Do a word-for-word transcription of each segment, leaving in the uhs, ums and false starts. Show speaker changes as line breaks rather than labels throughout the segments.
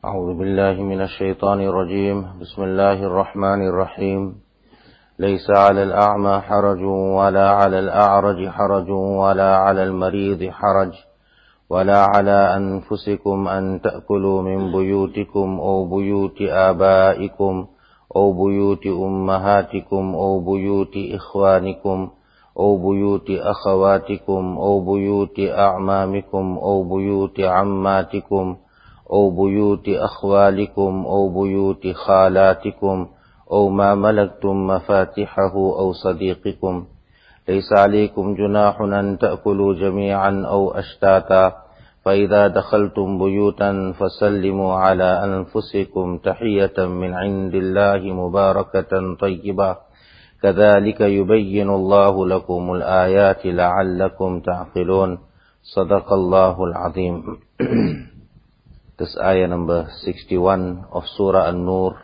أعوذ بالله من الشيطان الرجيم. بسم الله الرحمن الرحيم. ليس على الأعمى حرج ولا على الأعرج حرج ولا على المريض حرج ولا على أنفسكم أن تأكلوا من بيوتكم أو بيوت آبائكم أو بيوت أمهاتكم أو بيوت إخوانكم أو بيوت أخواتكم أو بيوت أعمامكم أو بيوت عماتكم أو بيوت أخوالكم أو بيوت خالاتكم أو ما ملكتم مفاتحه أو صديقكم. ليس عليكم جناح أن تأكلوا جميعا أو أشتاتا، فإذا دخلتم بيوتا فسلموا على أنفسكم تحية من عند الله مباركة طيبة، كذلك يبين الله لكم الآيات لعلكم تعقلون. صدق الله العظيم. This ayah number sixty-one of Surah An-Nur,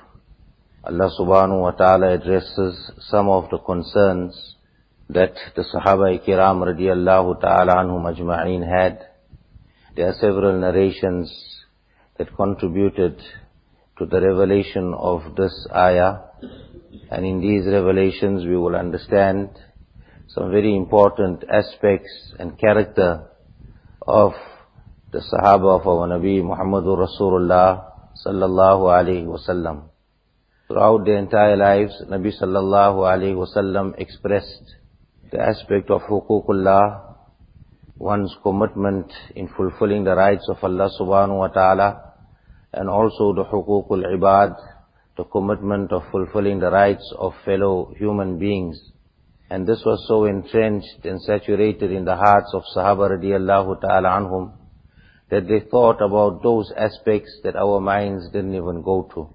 Allah subhanahu wa ta'ala addresses some of the concerns that the Sahaba-i-Kiram radiyallahu ta'ala anhum ajma'een had. There are several narrations that contributed to the revelation of this ayah, and in these revelations we will understand some very important aspects and character of the Sahaba of our Nabi Muhammadur Rasulullah sallallahu alayhi wasallam. Throughout their entire lives, Nabi sallallahu alayhi wasallam expressed the aspect of huququllah, one's commitment in fulfilling the rights of Allah subhanahu wa ta'ala, and also the huququl ibad, the commitment of fulfilling the rights of fellow human beings. And this was so entrenched and saturated in the hearts of Sahaba radiyallahu ta'ala anhum that they thought about those aspects that our minds didn't even go to.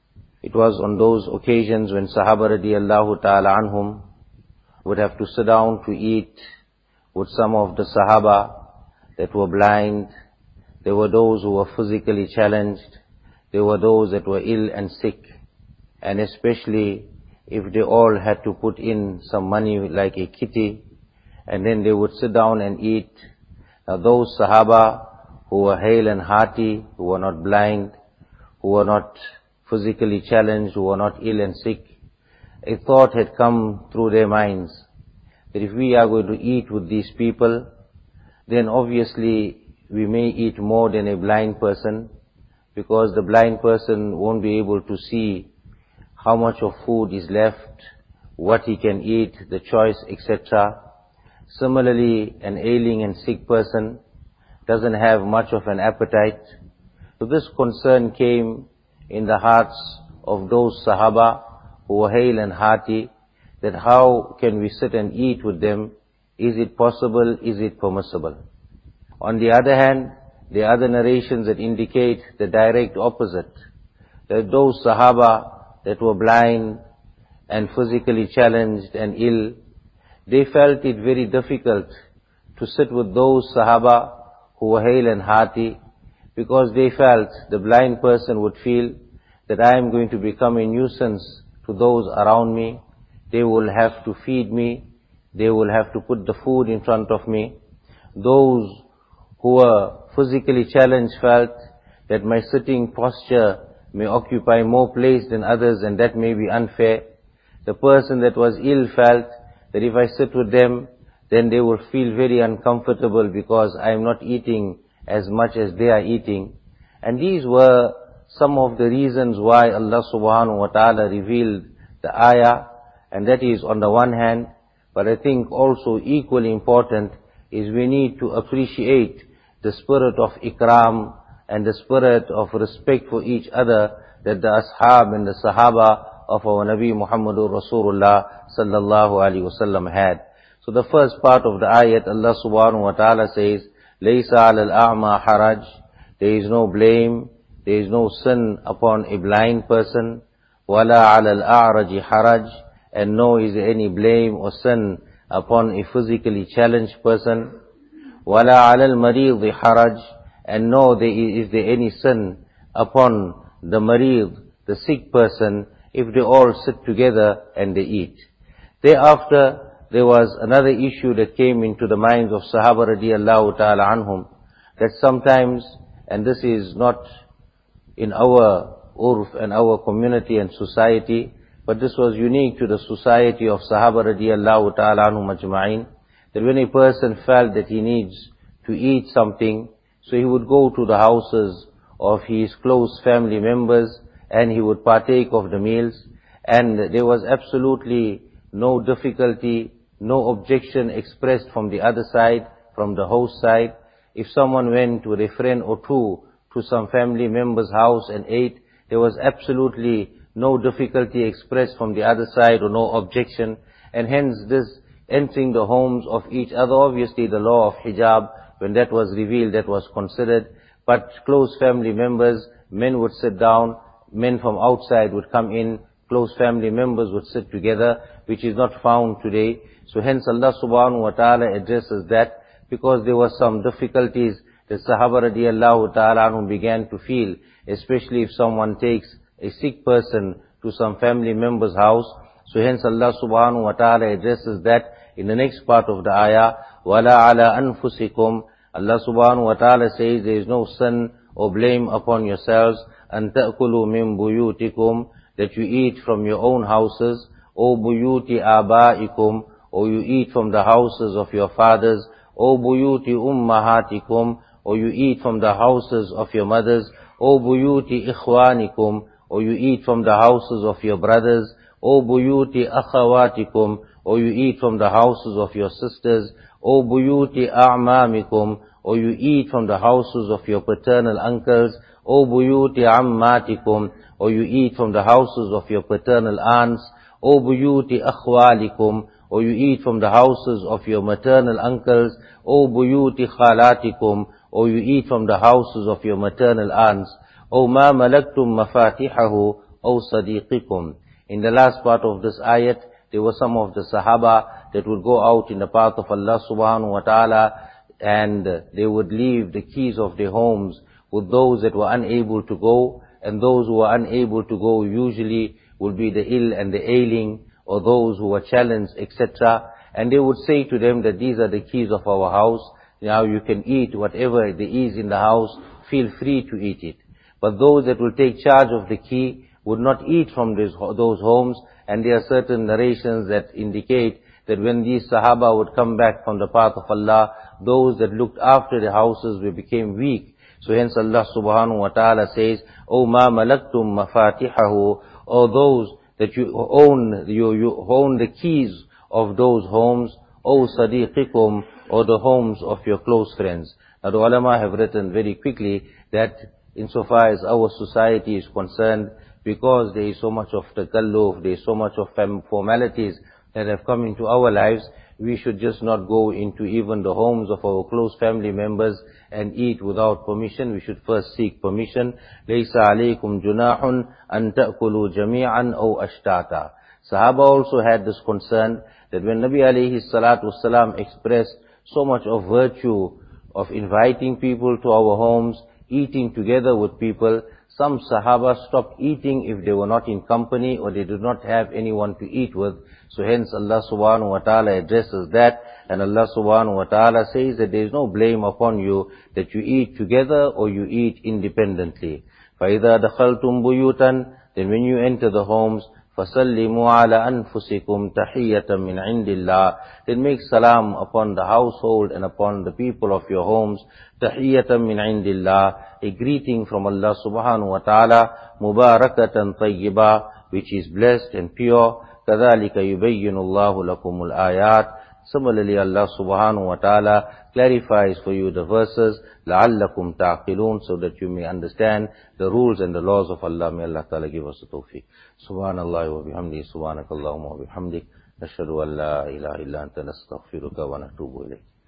It was on those occasions when Sahaba radiyallahu ta'ala anhum would have to sit down to eat with some of the Sahaba that were blind. There were those who were physically challenged. There were those that were ill and sick. And especially if they all had to put in some money like a kitty, and then they would sit down and eat. Now those Sahaba who were hale and hearty, who were not blind, who were not physically challenged, who were not ill and sick, a thought had come through their minds that if we are going to eat with these people, then obviously we may eat more than a blind person, because the blind person won't be able to see how much of food is left, what he can eat, the choice, et cetera. Similarly, an ailing and sick person doesn't have much of an appetite. So this concern came in the hearts of those Sahaba who were hale and hearty, that how can we sit and eat with them? Is it possible? Is it permissible? On the other hand, there are other narrations that indicate the direct opposite, that those Sahaba that were blind and physically challenged and ill, they felt it very difficult to sit with those Sahaba who were hale and hearty, because they felt the blind person would feel that I am going to become a nuisance to those around me. They will have to feed me. They will have to put the food in front of me. Those who were physically challenged felt that my sitting posture may occupy more place than others, and that may be unfair. The person that was ill felt that if I sit with them, then they will feel very uncomfortable because I am not eating as much as they are eating. And these were some of the reasons why Allah subhanahu wa ta'ala revealed the ayah, and that is on the one hand. But I think also equally important is we need to appreciate the spirit of ikram and the spirit of respect for each other that the ashab and the sahaba of our Nabi Muhammadur Rasulullah sallallahu alaihi wasallam had. So the first part of the ayat, Allah subhanahu wa ta'ala says, لَيْسَ عَلَى الْأَعْمَى حَرَجٍ, there is no blame, there is no sin upon a blind person. وَلَا عَلَى الْأَعْرَجِ حَرَجٍ, and no is there any blame or sin upon a physically challenged person. وَلَا عَلَى الْمَرِيضِ حَرَجٍ, and no there is, is there any sin upon the marid, the sick person, if they all sit together and they eat. Thereafter, there was another issue that came into the minds of Sahaba radiyallahu ta'ala anhum, that sometimes, and this is not in our urf and our community and society, but this was unique to the society of Sahaba radiallahu ta'ala anhum ajma'in, that when a person felt that he needs to eat something, so he would go to the houses of his close family members and he would partake of the meals, and there was absolutely no difficulty, no objection expressed from the other side, from the host side. If someone went with a friend or two to some family member's house and ate, there was absolutely no difficulty expressed from the other side or no objection. And hence this entering the homes of each other, obviously the law of hijab, when that was revealed, that was considered. But close family members, men would sit down, men from outside would come in, close family members would sit together, which is not found today. So hence Allah subhanahu wa ta'ala addresses that, because there were some difficulties that Sahaba radiallahu ta'ala anhum began to feel, especially if someone takes a sick person to some family member's house. So hence Allah subhanahu wa ta'ala addresses that in the next part of the ayah, وَلَا عَلَىٰ أَنفُسِكُمْ. Allah subhanahu wa ta'ala says there is no sin or blame upon yourselves, أَن تَأْكُلُوا مِن بُيُوتِكُمْ, that you eat from your own houses, O buyuti abaikum, or you eat from the houses of your fathers, O buyuti ummahatikum, or you eat from the houses of your mothers, O buyuti ikhwanikum, or you eat from the houses of your brothers, O buyuti akhawatikum, or you eat from the houses of your sisters, O buyuti a'mamikum, or you eat from the houses of your paternal uncles, O buyuti ammatikum, or you eat from the houses of your paternal aunts, O buyuti akhwalikum, or you eat from the houses of your maternal uncles, O buyuti khalatikum, or you eat from the houses of your maternal aunts, O ma malaktum mafatihahu, O sadiqikum. In the last part of this ayat, there were some of the Sahaba that would go out in the path of Allah subhanahu wa ta'ala, and they would leave the keys of their homes with those that were unable to go, and those who were unable to go usually would be the ill and the ailing, or those who were challenged, et cetera. And they would say to them that these are the keys of our house, now you can eat whatever there is in the house, feel free to eat it. But those that will take charge of the key would not eat from those, those homes, and there are certain narrations that indicate that when these Sahaba would come back from the path of Allah, those that looked after the houses became weak. So hence Allah subhanahu wa ta'ala says, O ma malaktum mafatihahu, or those that you own, you, you own the keys of those homes, O sadiqikum, or the homes of your close friends. Now the ulama have written very quickly that insofar as our society is concerned, because there is so much of takalluf, there is so much of formalities that have come into our lives, we should just not go into even the homes of our close family members and eat without permission. We should first seek permission. لَيْسَ عَلَيْكُمْ جُنَاحٌ أَن تَأْكُلُوا جَمِيعًا أَوْ أَشْتَاتًا. Sahaba also had this concern that when Nabi alayhi salatu wasalam expressed so much of virtue of inviting people to our homes, eating together with people, some Sahaba stopped eating if they were not in company or they did not have anyone to eat with. So hence Allah subhanahu wa ta'ala addresses that, and Allah subhanahu wa ta'ala says that there is no blame upon you that you eat together or you eat independently. فَإِذَا دَخَلْتُمْ بُيُوتًا, then when you enter the homes, فَسَلِّمُوا عَلَى أَنفُسِكُمْ تَحِيَّةً مِّنْ عِنْدِ اللَّهِ, then make salam upon the household and upon the people of your homes, تَحِيَّةً مِّنْ عِنْدِ اللَّهِ, a greeting from Allah subhanahu wa ta'ala, مُبَارَكَةً طَيِّبًا, which is blessed and pure. كَذَلِكَ يُبَيِّنُ اللَّهُ لَكُمُ الْآيَاتِ. Similarly, Allah subhanahu wa ta'ala clarifies for you the verses, لَعَلَّكُمْ تَعْقِلُونَ, so that you may understand the rules and the laws of Allah. May Allah ta'ala give us the tawfiq. Subhanallah wa bihamdi, subhanakallahumma wa bihamdik, nashhadu an la ilaha illa anta nastaghfiruka wa natubu ilayk.